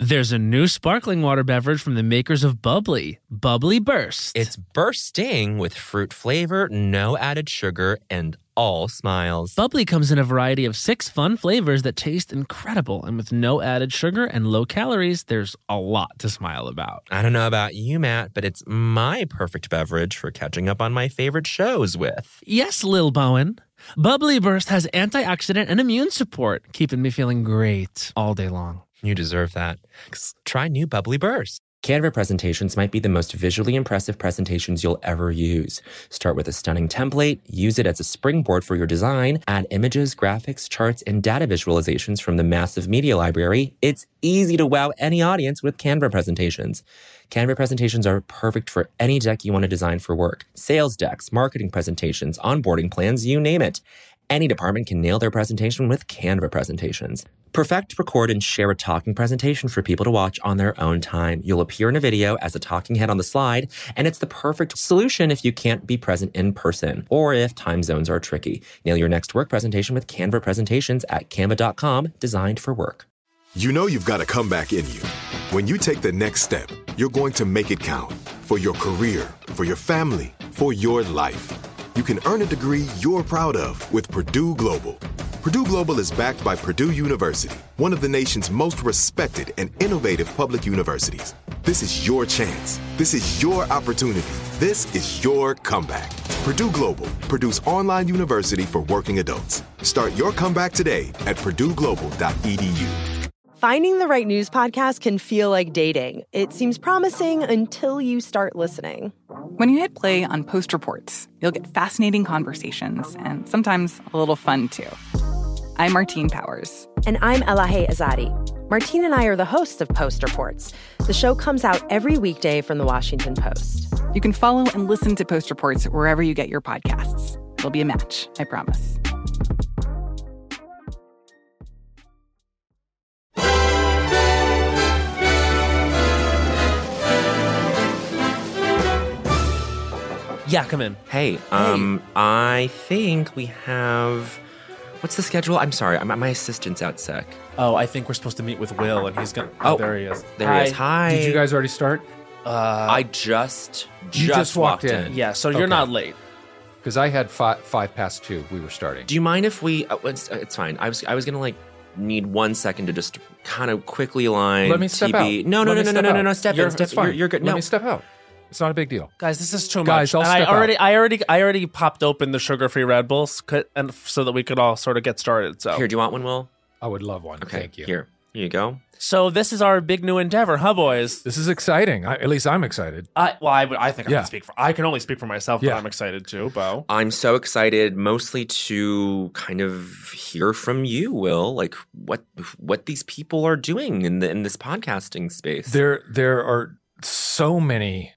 There's a new sparkling water beverage from the makers of Bubbly, Bubbly Burst. It's bursting with fruit flavor, no added sugar, and all smiles. Bubbly comes in a variety of 6 fun flavors that taste incredible, and with no added sugar and low calories, there's a lot to smile about. I don't know about you, Matt, but it's my perfect beverage for catching up on my favorite shows with. Yes, Lil Bowen. Bubbly Burst has antioxidant and immune support, keeping me feeling great all day long. You deserve that. Try new Bubbly Burst. Canva presentations might be the most visually impressive presentations you'll ever use. Start with a stunning template, use it as a springboard for your design, add images, graphics, charts, and data visualizations from the massive media library. It's easy to wow any audience with Canva presentations. Canva presentations are perfect for any deck you want to design for work. Sales decks, marketing presentations, onboarding plans, you name it. Any department can nail their presentation with Canva presentations. Perfect, record, and share a talking presentation for people to watch on their own time. You'll appear in a video as a talking head on the slide, and it's the perfect solution if you can't be present in person or if time zones are tricky. Nail your next work presentation with Canva presentations at canva.com, designed for work. You know you've got a comeback in you. When you take the next step, you're going to make it count for your career, for your family, for your life. You can earn a degree you're proud of with Purdue Global. Purdue Global is backed by Purdue University, one of the nation's most respected and innovative public universities. This is your chance. This is your opportunity. This is your comeback. Purdue Global, Purdue's online university for working adults. Start your comeback today at purdueglobal.edu. Finding the right news podcast can feel like dating. It seems promising until you start listening. When you hit play on Post Reports, you'll get fascinating conversations and sometimes a little fun, too. I'm Martine Powers. And I'm Elahe Azadi. Martine and I are the hosts of Post Reports. The show comes out every weekday from The Washington Post. You can follow and listen to Post Reports wherever you get your podcasts. It'll be a match, I promise. Yeah, come in. Hey, I think we have... What's the schedule? I'm sorry, my assistant's out sick. Oh, I think we're supposed to meet with Will, and he's gonna... Oh, there he is. There he is. Hi. Did you guys already start? I just walked in. Yeah, so you're not late. Because I had 2:05. We were starting. Do you mind if we... it's fine. I was gonna, need 1 second to just kind of quickly align... Let me step out. No, step in. That's fine. You're good. Let No. me step out. It's not a big deal. Guys, this is too much. Guys, I'll and step out. I already popped open the sugar-free Red Bulls and so that we could all sort of get started. So Here, do you want one, Will? I would love one. Okay, Thank you. Here you go. So this is our big new endeavor, huh, boys? This is exciting. At least I'm excited. I think Yeah. I can only speak for myself, but Yeah. I'm excited too, Bo. I'm so excited, mostly to kind of hear from you, Will, what these people are doing in this podcasting space. There are so many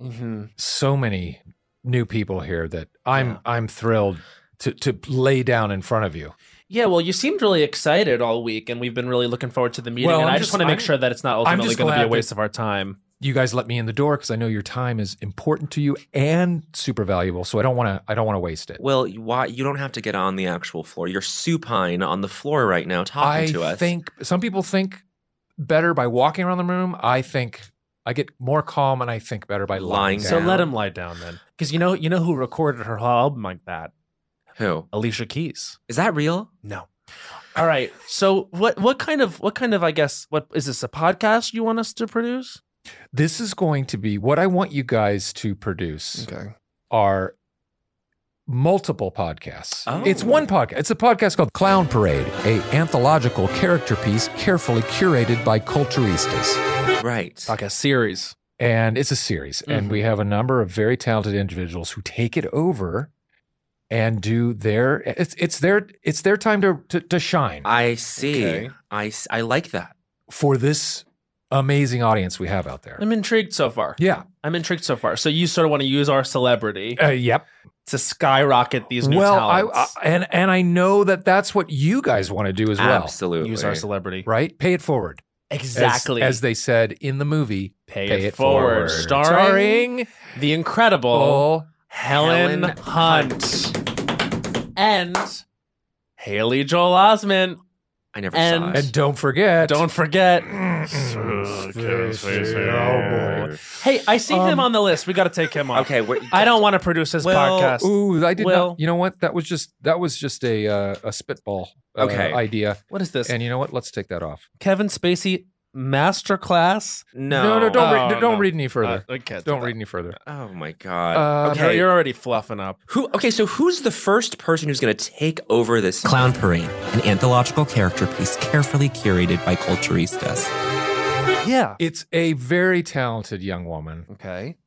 new people here that I'm thrilled to lay down in front of you. Yeah, well, you seemed really excited all week, and we've been really looking forward to the meeting. Well, and I'm I just want to make sure that it's not ultimately just going to be a glad waste that- of our time. You guys let me in the door because I know your time is important to you and super valuable. So I don't want to waste it. Well, why you don't have to get on the actual floor. You're supine on the floor right now talking to us. I think some people think better by walking around the room. I think I get more calm and I think better by lying down. So let him lie down then, because you know who recorded her whole album like that? Who? Alicia Keys. Is that real? No. All right. So what kind of I guess what is this, a podcast you want us to produce? This is going to be what I want you guys to produce. Okay. Are multiple podcasts. Oh. It's one podcast. It's a podcast called Clown Parade, a anthological character piece carefully curated by culturistas. Right. Like a series. And it's a series. And we have a number of very talented individuals who take it over and do their it's their time to shine. I see. Okay. I like that. For this amazing audience we have out there. I'm intrigued so far. Yeah. I'm intrigued so far. So you sort of want to use our celebrity Yep. to skyrocket these new Well, talents. and I know that's what you guys want to do as well. Absolutely. Use our celebrity. Right? Pay it forward. Exactly. As they said in the movie, Pay it forward. Starring the incredible Helen Hunt and Haley Joel Osment. I never saw it. And don't forget boy. Hey, I see him on the list. We got to take him off. Okay, I don't want to produce his podcast. Ooh, I did Will. not. You know what? That was just a spitball Okay. idea. What is this? And you know what? Let's take that off. Kevin Spacey masterclass? No. Don't read any further. Okay, Don't read any further. Oh my god. Okay, Okay. you're already fluffing up. So who's the first person who's going to take over this? Clown Parade, an anthological character piece carefully curated by Culturistas. Yeah. It's a very talented young woman, Okay.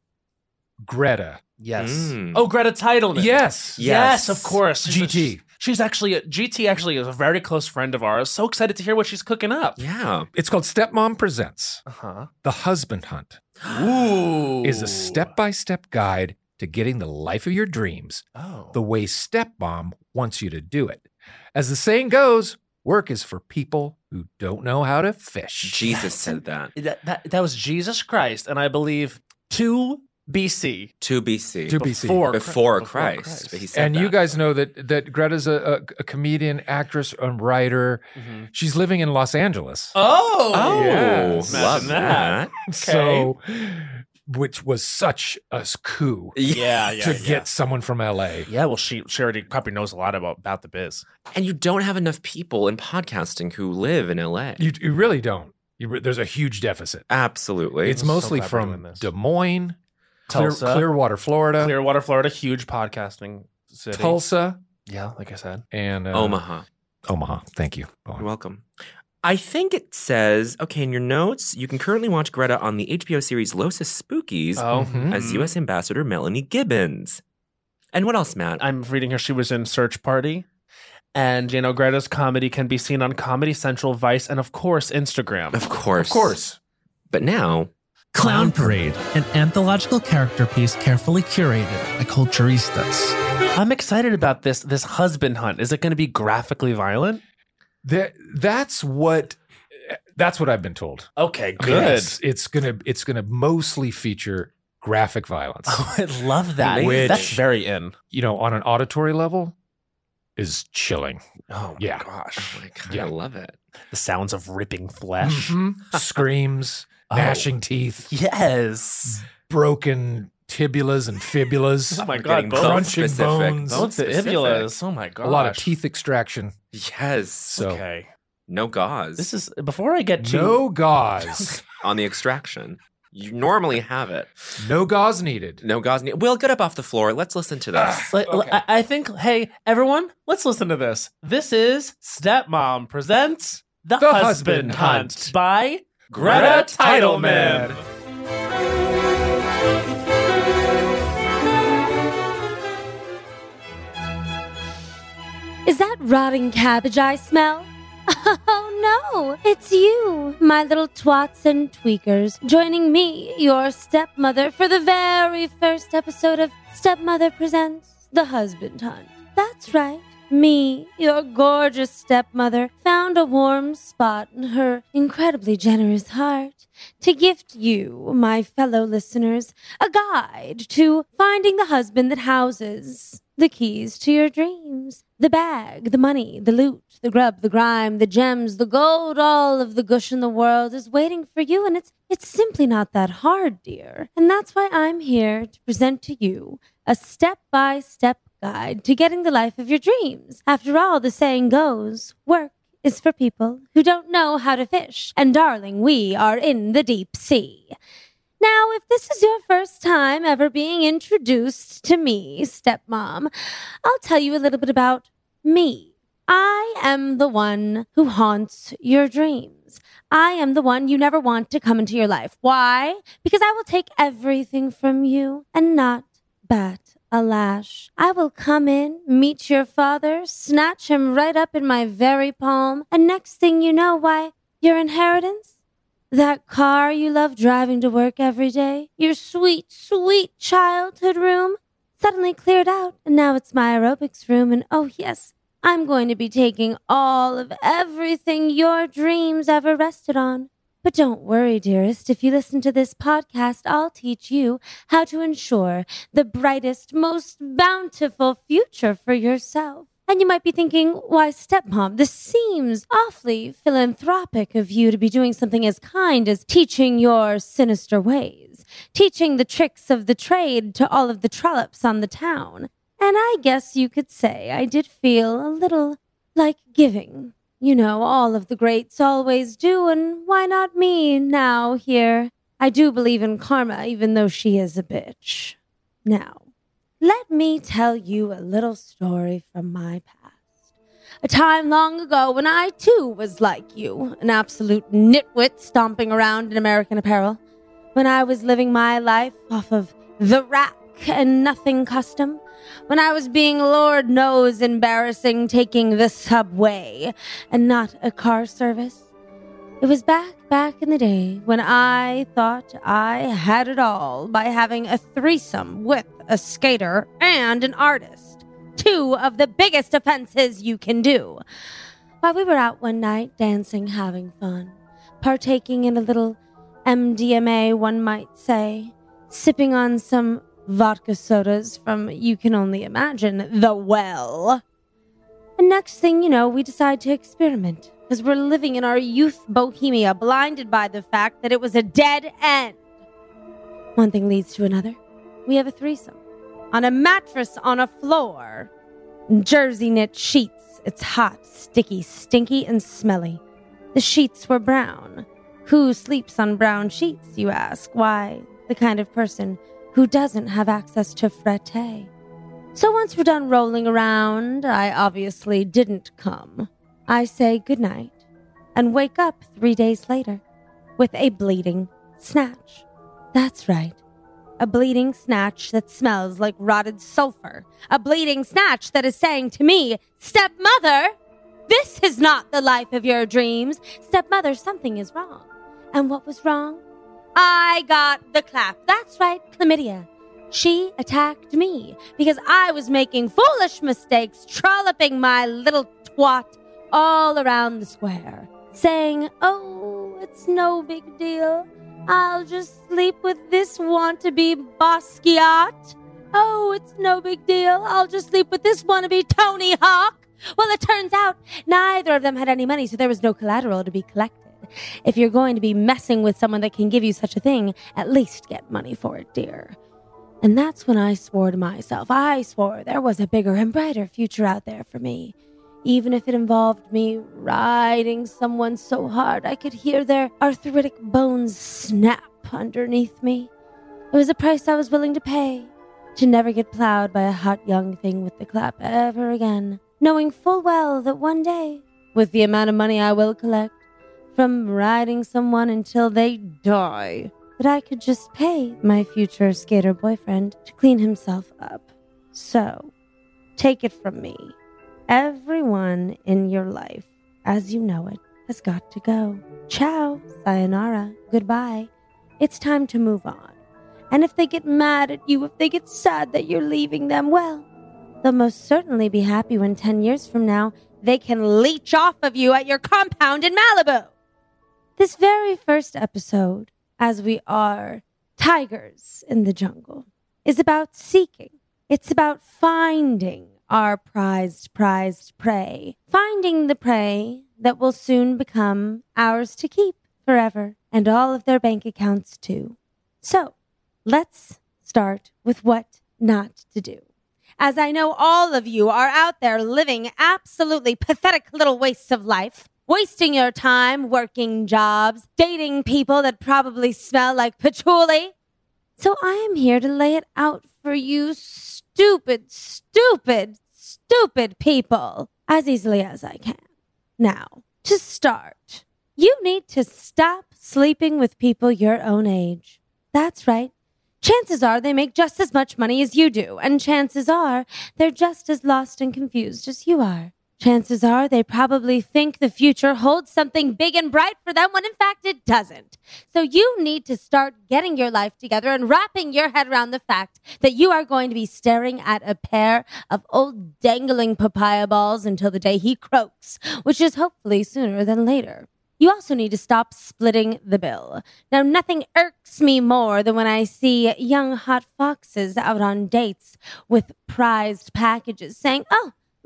Greta. Yes. Mm. Oh, Greta Titleman. Yes. Yes, of course. GT. She's actually GT is a very close friend of ours. So excited to hear what she's cooking up. Yeah. It's called Stepmom Presents. Uh-huh. The Husband Hunt Ooh. is a step-by-step guide to getting the life of your dreams Oh. the way stepmom wants you to do it. As the saying goes, work is for people who don't know how to fish. Jesus said that. That was Jesus Christ, and I believe 2 BC. 2 BC. 2 BC. Before Christ. But he said And you that. guys know that Greta's a comedian, actress, and writer. Mm-hmm. She's living in Los Angeles. Oh, Yes. love Imagine that. So, which was such a coup Yeah, to get someone from LA. Yeah, well, she already probably knows a lot about the biz. And you don't have enough people in podcasting who live in LA. You really don't. There's a huge deficit. Absolutely. It's mostly glad we're doing from this. Des Moines, Tulsa. Clearwater, Florida, Clearwater, Florida, huge podcasting city. Tulsa, Yeah, like I said. and Omaha. Omaha. Thank you. You're welcome. I think it says, okay, in your notes, you can currently watch Greta on the HBO series Los Spookies Oh, as U.S. Ambassador Melanie Gibbons. And what else, Matt? I'm reading here. She was in Search Party. And, Greta's comedy can be seen on Comedy Central, Vice, and, of course, Instagram. Of course. Of course. But now, Clown Parade, an anthological character piece carefully curated by Culturistas. I'm excited about this husband hunt. Is it going to be graphically violent? That's what I've been told. Okay, good. Yes, it's gonna mostly feature graphic violence. Oh, I love that. Which- That's very in. On an auditory level, is chilling. Oh, my Yeah. gosh. oh my God, Yeah. I love it. The sounds of ripping flesh. Screams, Oh. gnashing teeth, Yes. broken tibulas and fibulas, Oh, my We're God. getting Both. so crunching specific. bones, Both the specific. ibulas. Oh, my gosh. a lot of teeth extraction. Yes. So Okay. No gauze This is, before I get to. no gauze, on the extraction. You normally have it. no gauze needed. No gauze. Will, get up off the floor. Let's listen to this. I think, hey, everyone, let's listen to this. This is Stepmom Presents The Husband Hunt by Greta Titleman. Is that rotting cabbage I smell? Oh no, it's you, my little twats and tweakers, joining me, your stepmother, for the very first episode of Stepmother Presents The Husband Hunt. That's right. Me, your gorgeous stepmother, found a warm spot in her incredibly generous heart to gift you, my fellow listeners, a guide to finding the husband that houses the keys to your dreams. The bag, the money, the loot, the grub, the grime, the gems, the gold, all of the gush in the world is waiting for you, and it's simply not that hard, dear. And that's why I'm here to present to you a step-by-step guide to getting the life of your dreams. After all, the saying goes, work is for people who don't know how to fish. And darling, we are in the deep sea. Now, if this is your first time ever being introduced to me, stepmom, I'll tell you a little bit about me. I am the one who haunts your dreams. I am the one you never want to come into your life. Why? Because I will take everything from you and not bat a lash. I will come in, meet your father, snatch him right up in my very palm, and next thing you know, why, your inheritance? That car you love driving to work every day? Your sweet, sweet childhood room? Suddenly cleared out, and now it's my aerobics room, and oh yes, I'm going to be taking all of everything your dreams ever rested on. But don't worry, dearest. If you listen to this podcast, I'll teach you how to ensure the brightest, most bountiful future for yourself. And you might be thinking, why, stepmom, this seems awfully philanthropic of you to be doing something as kind as teaching your sinister ways, teaching the tricks of the trade to all of the trollops on the town. And I guess you could say I did feel a little like giving. You know, all of the greats always do, and why not me now here? I do believe in karma, even though she is a bitch. Now, let me tell you a little story from my past. A time long ago when I, too, was like you, an absolute nitwit stomping around in American Apparel. When I was living my life off of the rack and nothing custom. When I was being Lord knows embarrassing taking the subway and not a car service. It was back in the day when I thought I had it all by having a threesome with a skater and an artist. 2 of the biggest offenses you can do. While we were out one night dancing, having fun, partaking in a little MDMA, one might say, sipping on some vodka sodas from, you can only imagine, the well. And next thing you know, we decide to experiment. Because we're living in our youth bohemia, blinded by the fact that it was a dead end. One thing leads to another. We have a threesome. On a mattress on a floor. Jersey knit sheets. It's hot, sticky, stinky, and smelly. The sheets were brown. Who sleeps on brown sheets, you ask? Why, the kind of person who doesn't have access to frette. So once we're done rolling around, I obviously didn't come. I say goodnight and wake up 3 days later with a bleeding snatch. That's right. A bleeding snatch that smells like rotted sulfur. A bleeding snatch that is saying to me, stepmother, this is not the life of your dreams. Stepmother, something is wrong. And what was wrong? I got the clap. That's right, chlamydia. She attacked me because I was making foolish mistakes, trolloping my little twat all around the square, saying, oh, it's no big deal. I'll just sleep with this wannabe Basquiat. Oh, it's no big deal. I'll just sleep with this wannabe Tony Hawk. Well, it turns out neither of them had any money, so there was no collateral to be collected. If you're going to be messing with someone that can give you such a thing, at least get money for it, dear. And that's when I swore to myself. I swore there was a bigger and brighter future out there for me. Even if it involved me riding someone so hard I could hear their arthritic bones snap underneath me. It was a price I was willing to pay, to never get plowed by a hot young thing with the clap ever again, knowing full well that one day, with the amount of money I will collect from riding someone until they die, that I could just pay my future skater boyfriend to clean himself up. So, take it from me. Everyone in your life, as you know it, has got to go. Ciao, sayonara, goodbye. It's time to move on. And if they get mad at you, if they get sad that you're leaving them, well, they'll most certainly be happy when 10 years from now, they can leech off of you at your compound in Malibu. This very first episode, as we are tigers in the jungle, is about seeking. It's about finding our prized prey. Finding the prey that will soon become ours to keep forever, and all of their bank accounts too. So, let's start with what not to do. As I know all of you are out there living absolutely pathetic little wastes of life, wasting your time working jobs, dating people that probably smell like patchouli. So I am here to lay it out for you stupid people as easily as I can. Now, to start, you need to stop sleeping with people your own age. That's right. Chances are they make just as much money as you do, and chances are they're just as lost and confused as you are. Chances are they probably think the future holds something big and bright for them when in fact it doesn't. So you need to start getting your life together and wrapping your head around the fact that you are going to be staring at a pair of old dangling papaya balls until the day he croaks, which is hopefully sooner than later. You also need to stop splitting the bill. Now, nothing irks me more than when I see young hot foxes out on dates with prized packages saying, oh,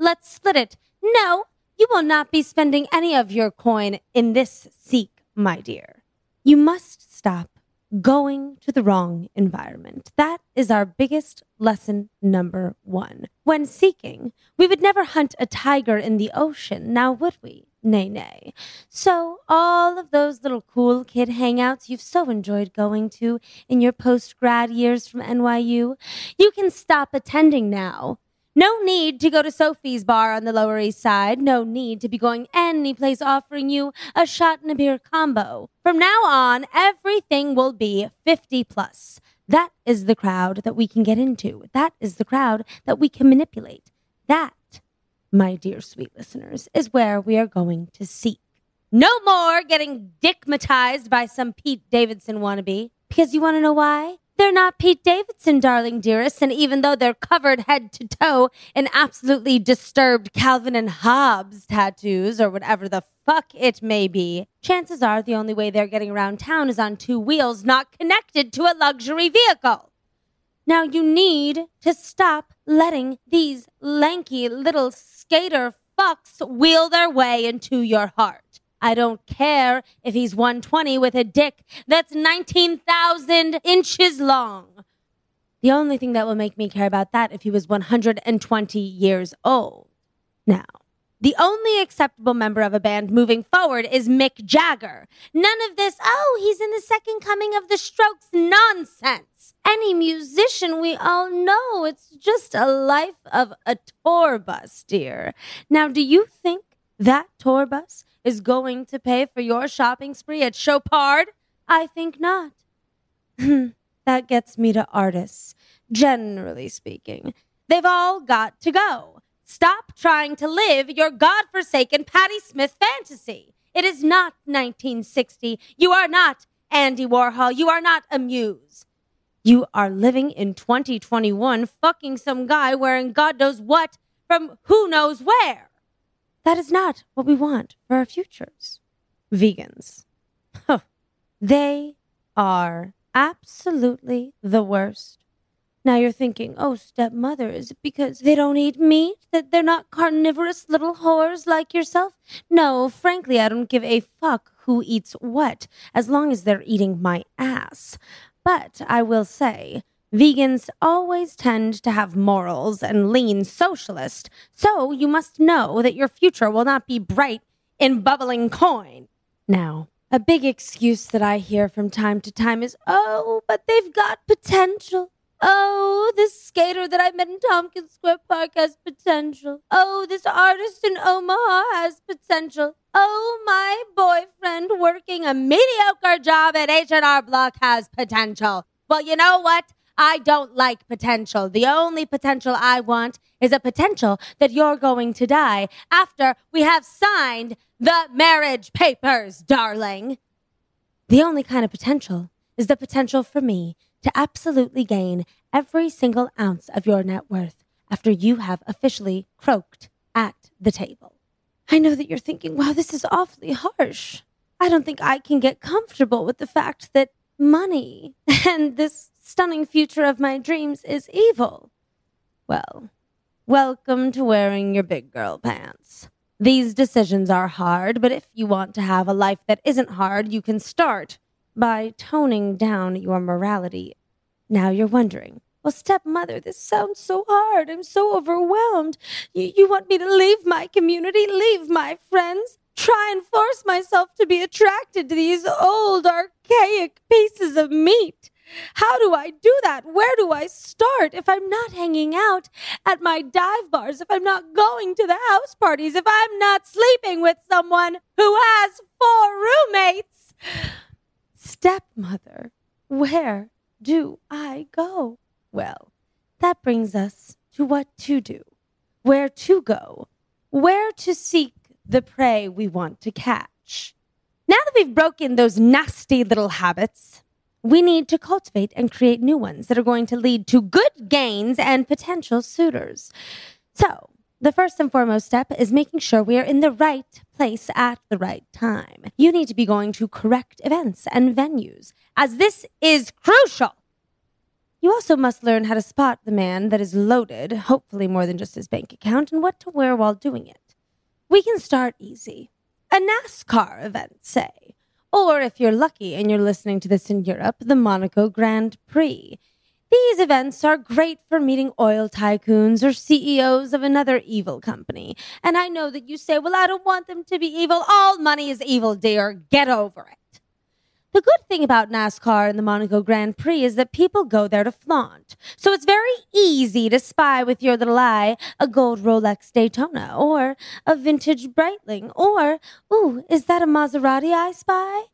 let's split it. No, you will not be spending any of your coin in this seek, my dear. You must stop going to the wrong environment. That is our biggest lesson number 1. When seeking, we would never hunt a tiger in the ocean, now would we? Nay, nay. So all of those little cool kid hangouts you've so enjoyed going to in your post-grad years from NYU, you can stop attending now. No need to go to Sophie's bar on the Lower East Side. No need to be going any place offering you a shot and a beer combo. From now on, everything will be 50 plus. That is the crowd that we can get into. That is the crowd that we can manipulate. That, my dear sweet listeners, is where we are going to seek. No more getting dickmatized by some Pete Davidson wannabe. Because you want to know why? They're not Pete Davidson, darling dearest, and even though they're covered head to toe in absolutely disturbed Calvin and Hobbes tattoos or whatever the fuck it may be, chances are the only way they're getting around town is on 2 wheels not connected to a luxury vehicle. Now you need to stop letting these lanky little skater fucks wheel their way into your heart. I don't care if he's 120 with a dick that's 19,000 inches long. The only thing that will make me care about that if he was 120 years old. Now, the only acceptable member of a band moving forward is Mick Jagger. None of this, oh, he's in the second coming of the Strokes nonsense. Any musician, we all know it's just a life of a tour bus, dear. Now, do you think that tour bus is going to pay for your shopping spree at Chopard? I think not. That gets me to artists. Generally speaking, they've all got to go. Stop trying to live your godforsaken Patti Smith fantasy. It is not 1960. You are not Andy Warhol. You are not a muse. You are living in 2021, fucking some guy wearing God knows what from who knows where. That is not what we want for our futures. Vegans. They are absolutely the worst. Now you're thinking, oh, stepmother, is it because they don't eat meat? That they're not carnivorous little whores like yourself? No, frankly, I don't give a fuck who eats what, as long as they're eating my ass. But I will say, vegans always tend to have morals and lean socialist, so you must know that your future will not be bright in bubbling coin. Now, a big excuse that I hear from time to time is, oh, but they've got potential. Oh, this skater that I met in Tompkins Square Park has potential. Oh, this artist in Omaha has potential. Oh, my boyfriend working a mediocre job at H&R Block has potential. Well, you know what? I don't like potential. The only potential I want is a potential that you're going to die after we have signed the marriage papers, darling. The only kind of potential is the potential for me to absolutely gain every single ounce of your net worth after you have officially croaked at the table. I know that you're thinking, wow, this is awfully harsh. I don't think I can get comfortable with the fact that money and this stunning future of my dreams is evil. Well, welcome to wearing your big girl pants. These decisions are hard, but if you want to have a life that isn't hard, you can start by toning down your morality. Now you're wondering, well, stepmother, this sounds so hard. I'm so overwhelmed. You want me to leave my community, leave my friends, try and force myself to be attracted to these old, archaic pieces of meat? How do I do that? Where do I start if I'm not hanging out at my dive bars, if I'm not going to the house parties, if I'm not sleeping with someone who has 4 roommates? Stepmother, where do I go? Well, that brings us to what to do, where to go, where to seek the prey we want to catch. Now that we've broken those nasty little habits, we need to cultivate and create new ones that are going to lead to good gains and potential suitors. So, the first and foremost step is making sure we are in the right place at the right time. You need to be going to correct events and venues, as this is crucial. You also must learn how to spot the man that is loaded, hopefully more than just his bank account, and what to wear while doing it. We can start easy. A NASCAR event, say. Or if you're lucky and you're listening to this in Europe, the Monaco Grand Prix. These events are great for meeting oil tycoons or CEOs of another evil company. And I know that you say, well, I don't want them to be evil. All money is evil, dear. Get over it. The good thing about NASCAR and the Monaco Grand Prix is that people go there to flaunt. So it's very easy to spy with your little eye a gold Rolex Daytona or a vintage Breitling or, ooh, is that a Maserati I spy?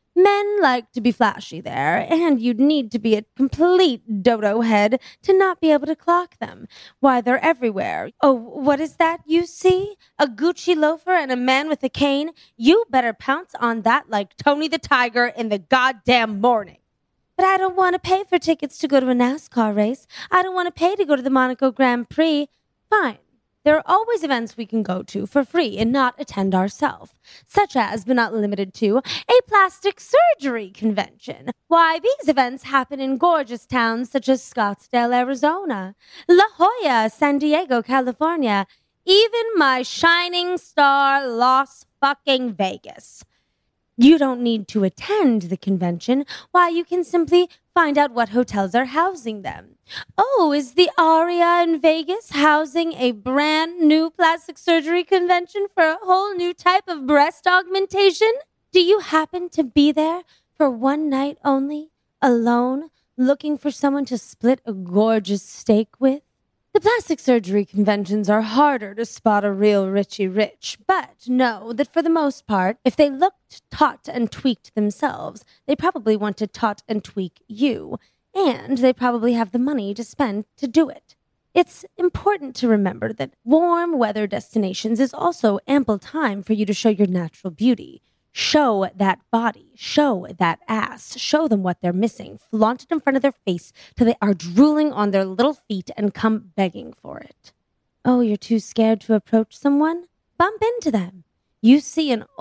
Men like to be flashy there, and you'd need to be a complete dodo head to not be able to clock them. Why, they're everywhere. Oh, what is that you see? A Gucci loafer and a man with a cane? You better pounce on that like Tony the Tiger in the goddamn morning. But I don't want to pay for tickets to go to a NASCAR race. I don't want to pay to go to the Monaco Grand Prix. Fine. There are always events we can go to for free and not attend ourselves, such as, but not limited to, a plastic surgery convention. Why, these events happen in gorgeous towns such as Scottsdale, Arizona, La Jolla, San Diego, California, even my shining star, Las fucking Vegas. You don't need to attend the convention. Why, you can simply find out what hotels are housing them. Oh, is the Aria in Vegas housing a brand new plastic surgery convention for a whole new type of breast augmentation? Do you happen to be there for one night only, alone, looking for someone to split a gorgeous steak with? The plastic surgery conventions are harder to spot a real Richie Rich, but know that for the most part, if they looked taut and tweaked themselves, they probably want to taut and tweak you, and they probably have the money to spend to do it. It's important to remember that warm weather destinations is also ample time for you to show your natural beauty. Show that body, show that ass, show them what they're missing, flaunt it in front of their face till they are drooling on their little feet and come begging for it. Oh, you're too scared to approach someone? Bump into them. You see an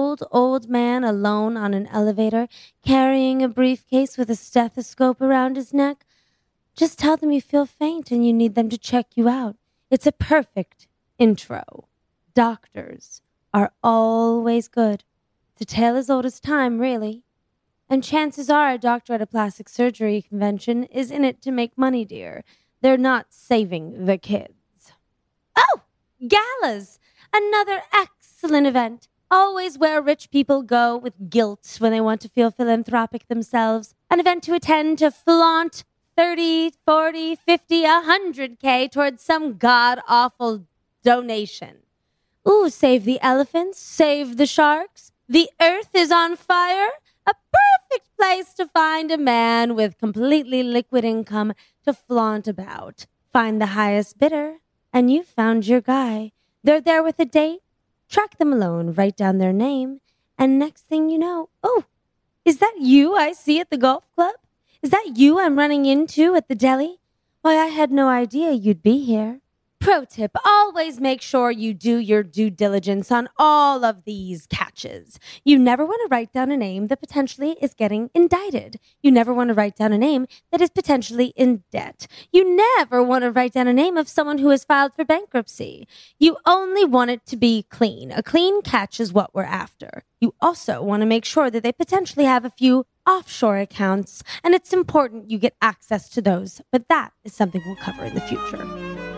old man alone on an elevator carrying a briefcase with a stethoscope around his neck? Just tell them you feel faint and you need them to check you out. It's a perfect intro. Doctors are always good. It's a tale as old as time, really. And chances are a doctor at a plastic surgery convention is in it to make money, dear. They're not saving the kids. Oh, galas! Another excellent event. Always where rich people go with guilt when they want to feel philanthropic themselves. An event to attend to flaunt 30, 40, 50, 100K towards some god-awful donation. Ooh, save the elephants, save the sharks. The earth is on fire. A perfect place to find a man with completely liquid income to flaunt about. Find the highest bidder, and you found your guy. They're there with a date. Track them alone, write down their name, and next thing you know, oh, is that you I see at the golf club? Is that you I'm running into at the deli? Why, I had no idea you'd be here. Pro tip, always make sure you do your due diligence on all of these catches. You never want to write down a name that potentially is getting indicted. You never want to write down a name that is potentially in debt. You never want to write down a name of someone who has filed for bankruptcy. You only want it to be clean. A clean catch is what we're after. You also want to make sure that they potentially have a few offshore accounts, and it's important you get access to those, but that is something we'll cover in the future.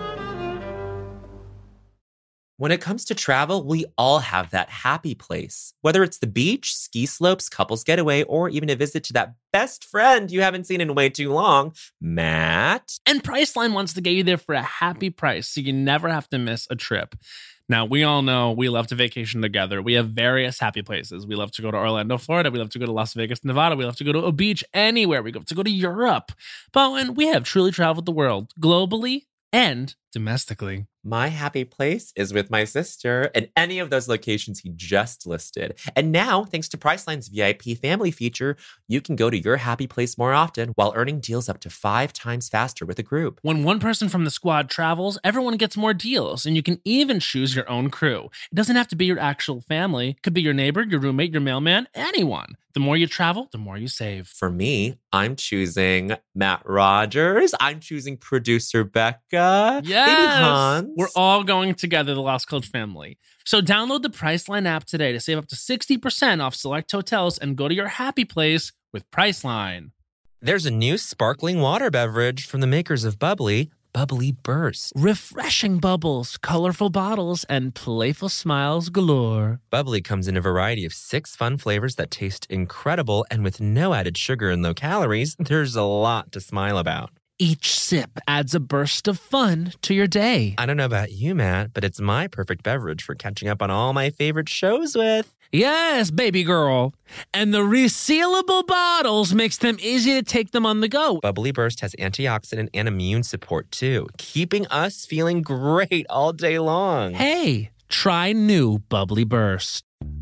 When it comes to travel, we all have that happy place. Whether it's the beach, ski slopes, couples getaway, or even a visit to that best friend you haven't seen in way too long, Matt. And Priceline wants to get you there for a happy price so you never have to miss a trip. Now, we all know we love to vacation together. We have various happy places. We love to go to Orlando, Florida. We love to go to Las Vegas, Nevada. We love to go to a beach anywhere. We love to go to Europe. But when we have truly traveled the world globally and domestically. My happy place is with my sister in any of those locations he just listed. And now, thanks to Priceline's VIP family feature, you can go to your happy place more often while earning deals up to 5 times faster with a group. When one person from the squad travels, everyone gets more deals, and you can even choose your own crew. It doesn't have to be your actual family. It could be your neighbor, your roommate, your mailman, anyone. The more you travel, the more you save. For me, I'm choosing Matt Rogers. I'm choosing producer Becca. Yes! Maybe Hans. We're all going together, the Lost Coach family. So download the Priceline app today to save up to 60% off select hotels and go to your happy place with Priceline. There's a new sparkling water beverage from the makers of Bubbly, Bubbly Burst. Refreshing bubbles, colorful bottles, and playful smiles galore. Bubbly comes in a variety of 6 fun flavors that taste incredible, and with no added sugar and low calories, there's a lot to smile about. Each sip adds a burst of fun to your day. I don't know about you, Matt, but it's my perfect beverage for catching up on all my favorite shows with. Yes, baby girl. And the resealable bottles makes them easy to take them on the go. Bubbly Burst has antioxidant and immune support too, keeping us feeling great all day long. Hey, try new Bubbly Burst.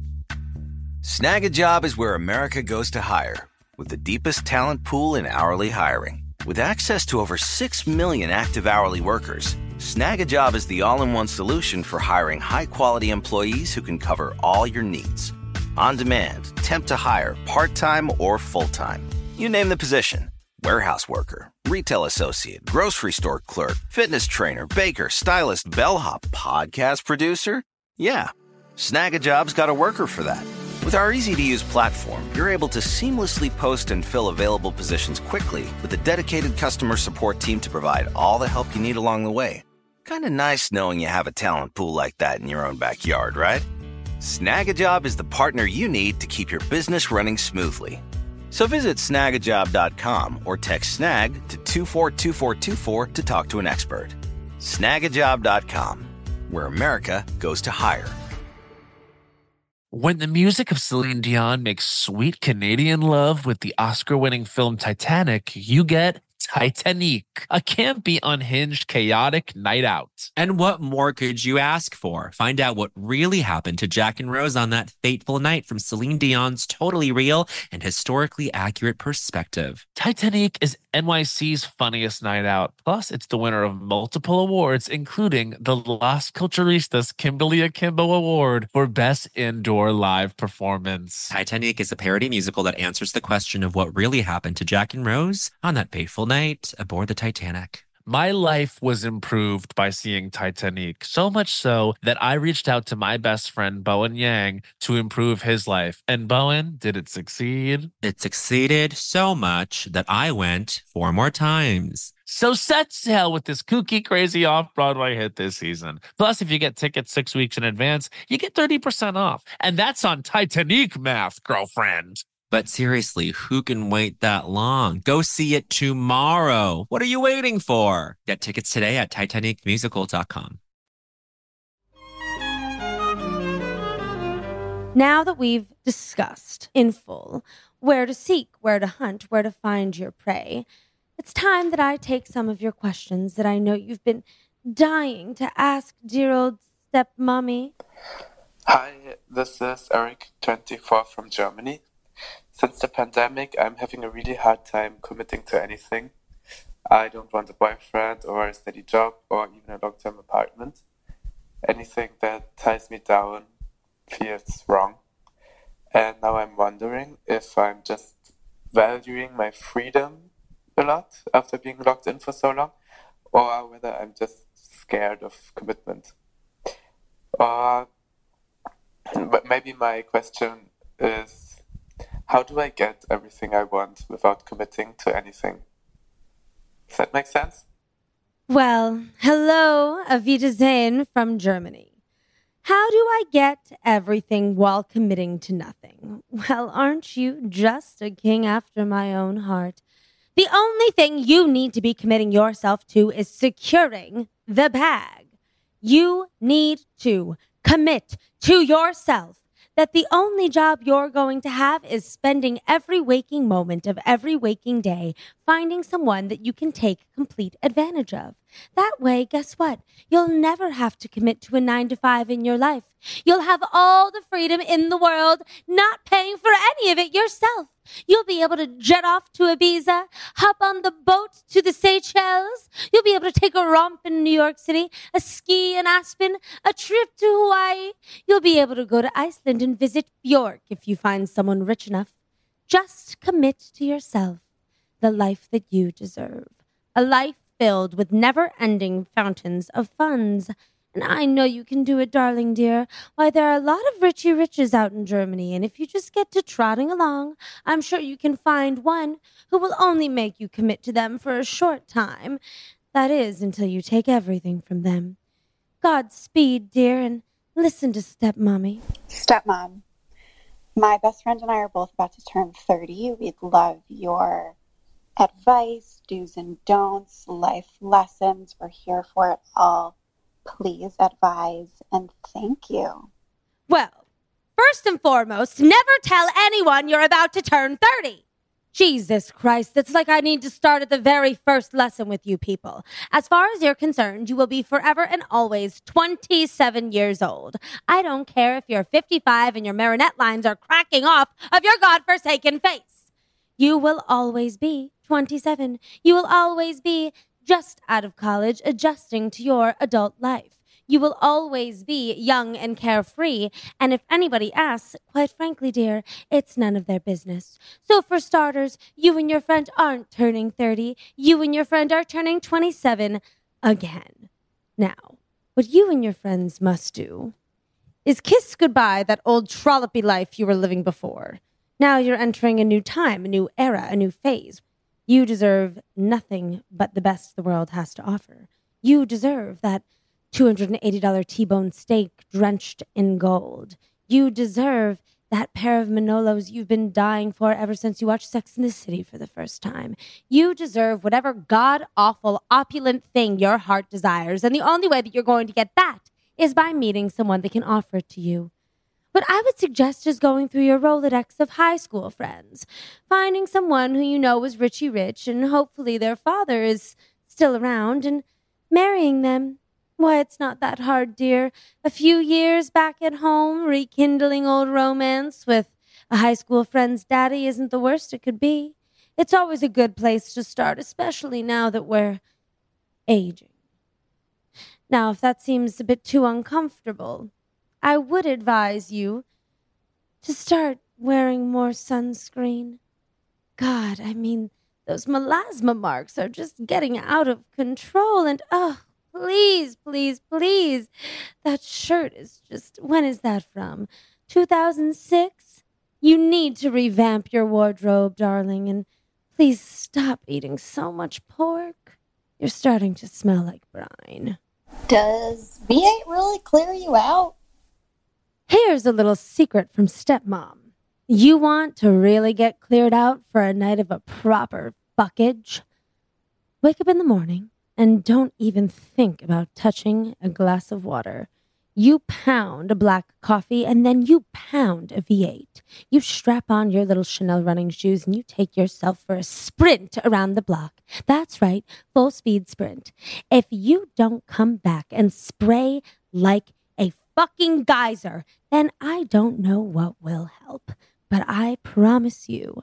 Snag a Job is where America goes to hire, with the deepest talent pool in hourly hiring. With access to over 6 million active hourly workers, Snag a Job is the all-in-one solution for hiring high-quality employees who can cover all your needs. On demand, temp to hire, part-time or full-time. You name the position. Warehouse worker, retail associate, grocery store clerk, fitness trainer, baker, stylist, bellhop, podcast producer. Yeah, Snag a Job's got a worker for that. With our easy-to-use platform, you're able to seamlessly post and fill available positions quickly with a dedicated customer support team to provide all the help you need along the way. Kind of nice knowing you have a talent pool like that in your own backyard, right? Snag a Job is the partner you need to keep your business running smoothly. So visit snagajob.com or text snag to 242424 to talk to an expert. Snagajob.com, where America goes to hire. When the music of Celine Dion makes sweet Canadian love with the Oscar-winning film Titanic, you get Titanic, a campy, unhinged, chaotic night out. And what more could you ask for? Find out what really happened to Jack and Rose on that fateful night from Celine Dion's totally real and historically accurate perspective. Titanic is NYC's funniest night out. Plus, it's the winner of multiple awards, including the Las Culturistas Kimberly Akimbo Award for Best Indoor Live Performance. Titanic is a parody musical that answers the question of what really happened to Jack and Rose on that fateful night aboard the Titanic. My life was improved by seeing Titanic, so much so that I reached out to my best friend, Bowen Yang, to improve his life. And Bowen, did it succeed? It succeeded so much that I went 4 more times. So set sail with this kooky, crazy off-Broadway hit this season. Plus, if you get tickets 6 weeks in advance, you get 30% off. And that's on Titanic math, girlfriend. But seriously, who can wait that long? Go see it tomorrow. What are you waiting for? Get tickets today at TitanicMusical.com. Now that we've discussed in full where to seek, where to hunt, where to find your prey, it's time that I take some of your questions that I know you've been dying to ask dear old stepmommy. Hi, this is Eric, 24 from Germany. Since the pandemic, I'm having a really hard time committing to anything. I don't want a boyfriend or a steady job or even a long-term apartment. Anything that ties me down feels wrong. And now I'm wondering if I'm just valuing my freedom a lot after being locked in for so long, or whether I'm just scared of commitment. But maybe my question is, how do I get everything I want without committing to anything? Does that make sense? Well, hello, Avita Zane from Germany. How do I get everything while committing to nothing? Well, aren't you just a king after my own heart? The only thing you need to be committing yourself to is securing the bag. You need to commit to yourself that the only job you're going to have is spending every waking moment of every waking day finding someone that you can take complete advantage of. That way, guess what? You'll never have to commit to a 9-to-5 in your life. You'll have all the freedom in the world, not paying for any of it yourself. You'll be able to jet off to Ibiza, hop on the boat to the Seychelles. You'll be able to take a romp in New York City, a ski in Aspen, a trip to Hawaii. You'll be able to go to Iceland and visit Bjork if you find someone rich enough. Just commit to yourself the life that you deserve. A life filled with never-ending fountains of funds. And I know you can do it, darling dear. Why, there are a lot of Richie Riches out in Germany, and if you just get to trotting along, I'm sure you can find one who will only make you commit to them for a short time. That is, until you take everything from them. Godspeed, dear, and listen to Stepmommy. Stepmom, my best friend and I are both about to turn 30. We'd love your advice, do's and don'ts, life lessons. We're here for it all. Please advise and thank you. Well, first and foremost, never tell anyone you're about to turn 30. Jesus Christ, it's like I need to start at the very first lesson with you people. As far as you're concerned, you will be forever and always 27 years old. I don't care if you're 55 and your marionette lines are cracking off of your godforsaken face. You will always be 27. You will always be just out of college, adjusting to your adult life. You will always be young and carefree, and if anybody asks, quite frankly, dear, it's none of their business. So for starters, you and your friend aren't turning 30. You and your friend are turning 27 again. Now, what you and your friends must do is kiss goodbye that old trollopy life you were living before. Now you're entering a new time, a new era, a new phase. You deserve nothing but the best the world has to offer. You deserve that $280 T-bone steak drenched in gold. You deserve that pair of Manolos you've been dying for ever since you watched Sex and the City for the first time. You deserve whatever god-awful, opulent thing your heart desires, and the only way that you're going to get that is by meeting someone that can offer it to you. What I would suggest is going through your Rolodex of high school friends, finding someone who you know is Richie Rich, and hopefully their father is still around, and marrying them. Why, it's not that hard, dear. A few years back at home, rekindling old romance with a high school friend's daddy isn't the worst it could be. It's always a good place to start, especially now that we're aging. Now, if that seems a bit too uncomfortable, I would advise you to start wearing more sunscreen. God, I mean, those melasma marks are just getting out of control, and please, please, please. That shirt is just, when is that from? 2006? You need to revamp your wardrobe, darling, and please stop eating so much pork. You're starting to smell like brine. Does V8 really clear you out? Here's a little secret from Stepmom. You want to really get cleared out for a night of a proper fuckage? Wake up in the morning and don't even think about touching a glass of water. You pound a black coffee and then you pound a V8. You strap on your little Chanel running shoes and you take yourself for a sprint around the block. That's right, full speed sprint. If you don't come back and spray like a fucking geyser, then I don't know what will help. But I promise you,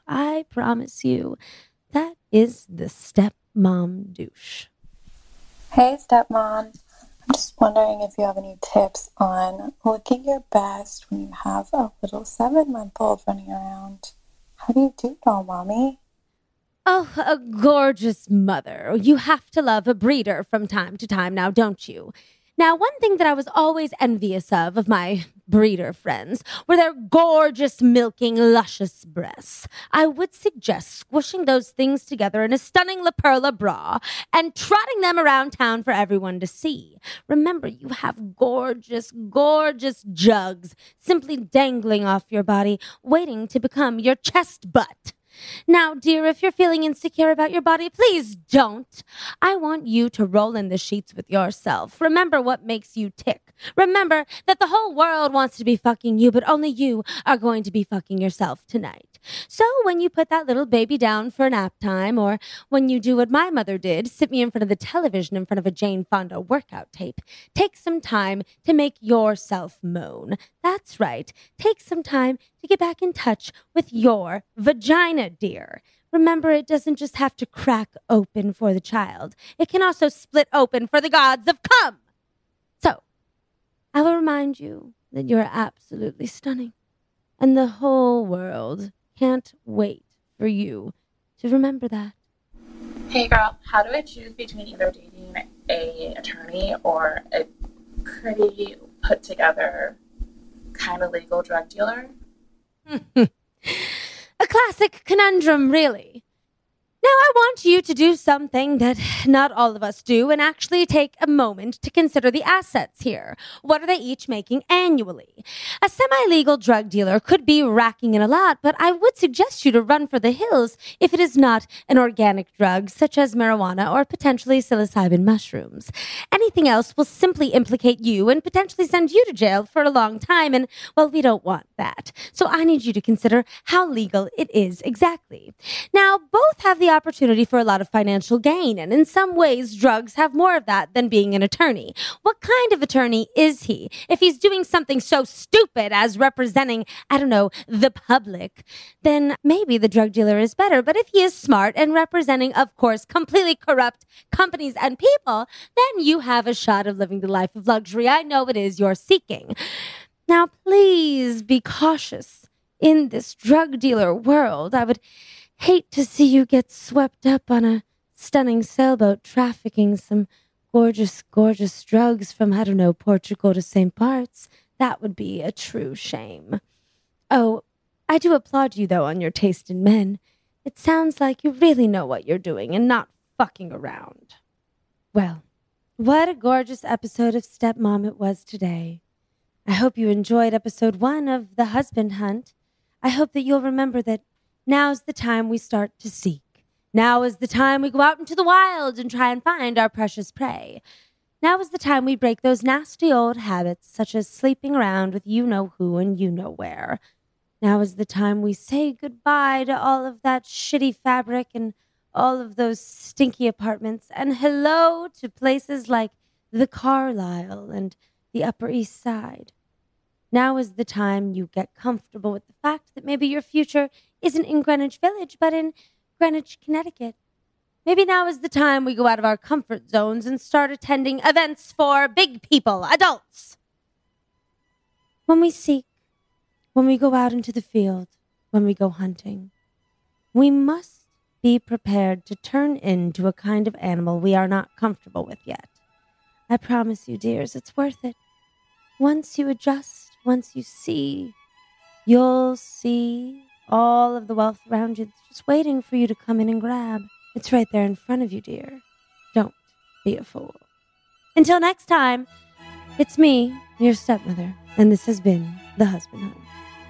that is the Stepmom douche. Hey, Stepmom. I'm just wondering if you have any tips on looking your best when you have a little 7-month-old running around. How do you do it all, Mommy? Oh, a gorgeous mother. You have to love a breeder from time to time now, don't you? Now, one thing that I was always envious of my breeder friends were their gorgeous, milking, luscious breasts. I would suggest squishing those things together in a stunning La Perla bra and trotting them around town for everyone to see. Remember, you have gorgeous, gorgeous jugs simply dangling off your body, waiting to become your chest butt. Now, dear, if you're feeling insecure about your body, please don't. I want you to roll in the sheets with yourself. Remember what makes you tick. Remember that the whole world wants to be fucking you, but only you are going to be fucking yourself tonight. So when you put that little baby down for nap time, or when you do what my mother did, sit me in front of the television in front of a Jane Fonda workout tape, take some time to make yourself moan. That's right. Take some time to get back in touch with your vagina, dear. Remember, it doesn't just have to crack open for the child. It can also split open for the gods of cum. So, I will remind you that you're absolutely stunning, and the whole world can't wait for you to remember that. Hey girl, how do I choose between either dating an attorney or a pretty put together kind of legal drug dealer? A classic conundrum, really. Now, I want you to do something that not all of us do and actually take a moment to consider the assets here. What are they each making annually? A semi-legal drug dealer could be racking in a lot, but I would suggest you to run for the hills if it is not an organic drug such as marijuana or potentially psilocybin mushrooms. Anything else will simply implicate you and potentially send you to jail for a long time, and, well, we don't want that. So I need you to consider how legal it is exactly. Now, both have the opportunity for a lot of financial gain, and in some ways, drugs have more of that than being an attorney. What kind of attorney is he? If he's doing something so stupid as representing, I don't know, the public, then maybe the drug dealer is better. But if he is smart and representing, of course, completely corrupt companies and people, then you have a shot of living the life of luxury I know it is you're seeking. Now, please be cautious in this drug dealer world. I would hate to see you get swept up on a stunning sailboat trafficking some gorgeous, gorgeous drugs from, I don't know, Portugal to St. Bart's. That would be a true shame. Oh, I do applaud you, though, on your taste in men. It sounds like you really know what you're doing and not fucking around. Well, what a gorgeous episode of Stepmom it was today. I hope you enjoyed episode 1 of The Husband Hunt. I hope that you'll remember that now's the time we start to seek. Now is the time we go out into the wild and try and find our precious prey. Now is the time we break those nasty old habits, such as sleeping around with you-know-who and you-know-where. Now is the time we say goodbye to all of that shitty fabric and all of those stinky apartments, and hello to places like the Carlisle and the Upper East Side. Now is the time you get comfortable with the fact that maybe your future isn't in Greenwich Village, but in Greenwich, Connecticut. Maybe now is the time we go out of our comfort zones and start attending events for big people, adults. When we seek, when we go out into the field, when we go hunting, we must be prepared to turn into a kind of animal we are not comfortable with yet. I promise you, dears, it's worth it. Once you adjust, once you see, you'll see all of the wealth around you that's just waiting for you to come in and grab. It's right there in front of you, dear. Don't be a fool. Until next time, it's me, your stepmother, and this has been The Husband Hunt.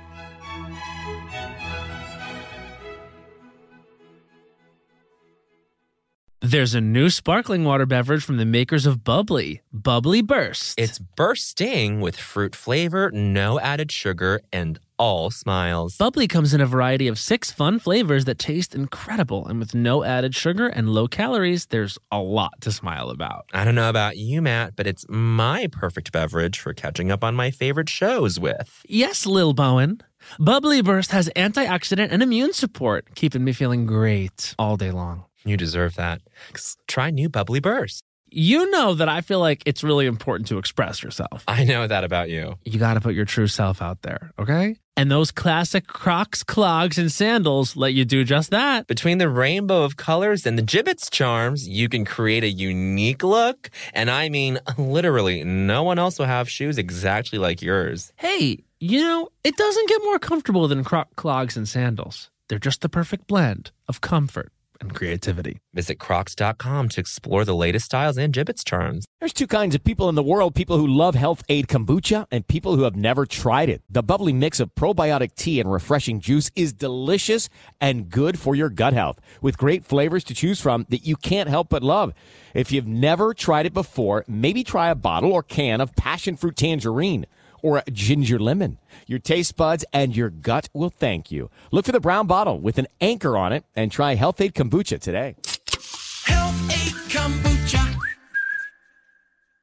There's a new sparkling water beverage from the makers of Bubbly, Bubbly Burst. It's bursting with fruit flavor, no added sugar, and all smiles. Bubbly comes in a variety of 6 fun flavors that taste incredible. And with no added sugar and low calories, there's a lot to smile about. I don't know about you, Matt, but it's my perfect beverage for catching up on my favorite shows with. Yes, Lil Bowen. Bubbly Burst has antioxidant and immune support, keeping me feeling great all day long. You deserve that. Try new Bubbly Burst. You know that I feel like it's really important to express yourself. I know that about you. You got to put your true self out there, okay? And those classic Crocs, clogs, and sandals let you do just that. Between the rainbow of colors and the Jibbitz charms, you can create a unique look. And I mean, literally, no one else will have shoes exactly like yours. Hey, you know, it doesn't get more comfortable than Croc clogs and sandals. They're just the perfect blend of comfort and creativity. Visit Crocs.com to explore the latest styles and Jibbitz charms. There's 2 kinds of people in the world, people who love Health Aid Kombucha and people who have never tried it. The bubbly mix of probiotic tea and refreshing juice is delicious and good for your gut health, with great flavors to choose from that you can't help but love. If you've never tried it before, maybe try a bottle or can of passion fruit tangerine or a ginger lemon. Your taste buds and your gut will thank you. Look for the brown bottle with an anchor on it and try Health Aid Kombucha today. Health Aid Kombucha.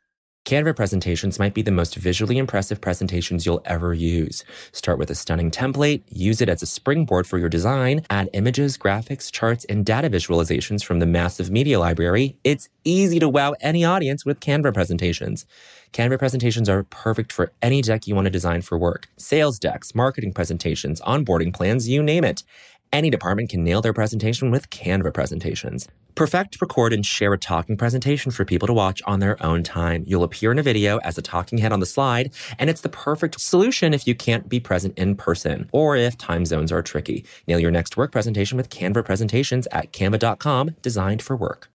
Canva presentations might be the most visually impressive presentations you'll ever use. Start with a stunning template, use it as a springboard for your design, add images, graphics, charts, and data visualizations from the massive media library. It's easy to wow any audience with Canva presentations. Canva presentations are perfect for any deck you want to design for work. Sales decks, marketing presentations, onboarding plans, you name it. Any department can nail their presentation with Canva presentations. Perfect, record, and share a talking presentation for people to watch on their own time. You'll appear in a video as a talking head on the slide, and it's the perfect solution if you can't be present in person or if time zones are tricky. Nail your next work presentation with Canva presentations at canva.com, designed for work.